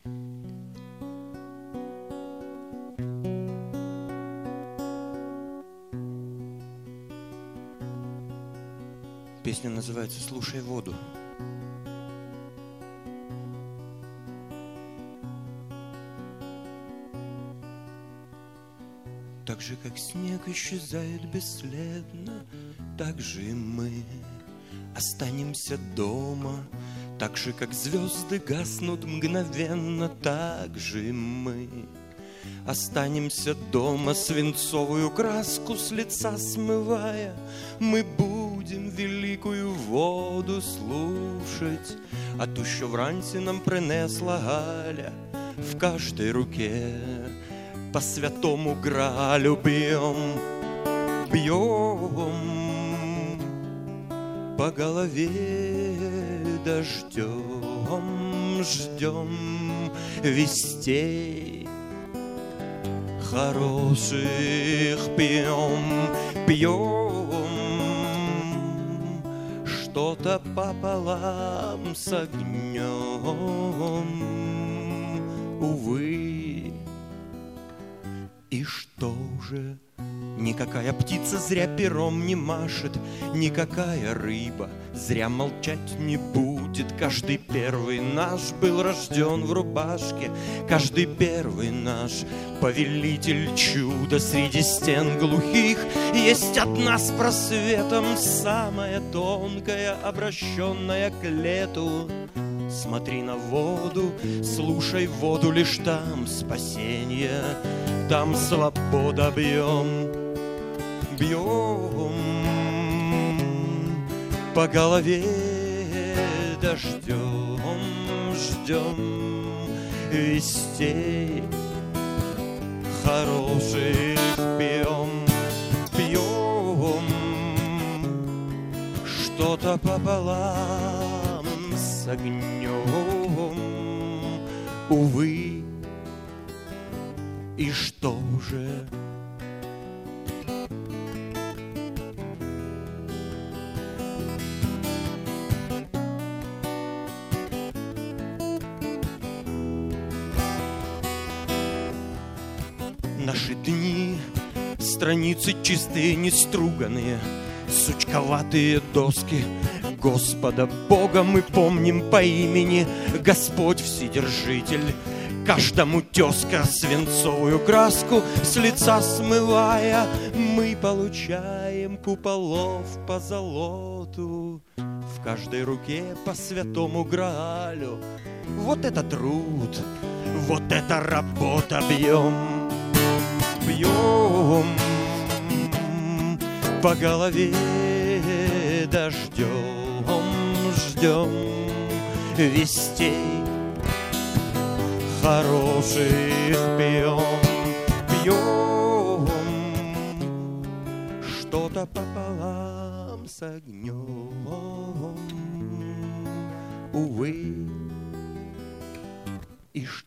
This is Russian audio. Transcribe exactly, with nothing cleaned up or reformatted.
Песня называется «Слушай воду». Так же, как снег исчезает бесследно, так же и мы останемся дома. Так же, как звезды гаснут мгновенно, так же и мы останемся дома, свинцовую краску с лица смывая. Мы будем великую воду слушать, а ту, що вранці нам принесла Галя в каждой руке. По святому Гралю бьем, бьем по голове дождем, ждем вестей хороших, пьем, пьем что-то пополам с огнем, увы. И что же? Никакая птица зря пером не машет, никакая рыба зря молчать не будет. Каждый первый наш был рожден в рубашке, каждый первый наш повелитель чуда. Среди стен глухих есть одна с просветом, самая тонкая, обращенная к лету. Смотри на воду, слушай воду, лишь там спасение, там свобода. Бьем, бьем по голове дождем, ждем вестей хороших. Пьем, пьем что-то пополам с огнем, увы. И что же? Наши дни, страницы чистые, неструганные, сучковатые доски. Господа Бога мы помним по имени, Господь Вседержитель. Каждому тезка свинцовую краску с лица смывая, мы получаем куполов по золоту. В каждой руке по святому Граалю. Вот это труд, вот это работа. Бьем, бьем по голове дождем, ждем вестей хороших. Пьем, пьем что-то пополам с огнем, увы. И что?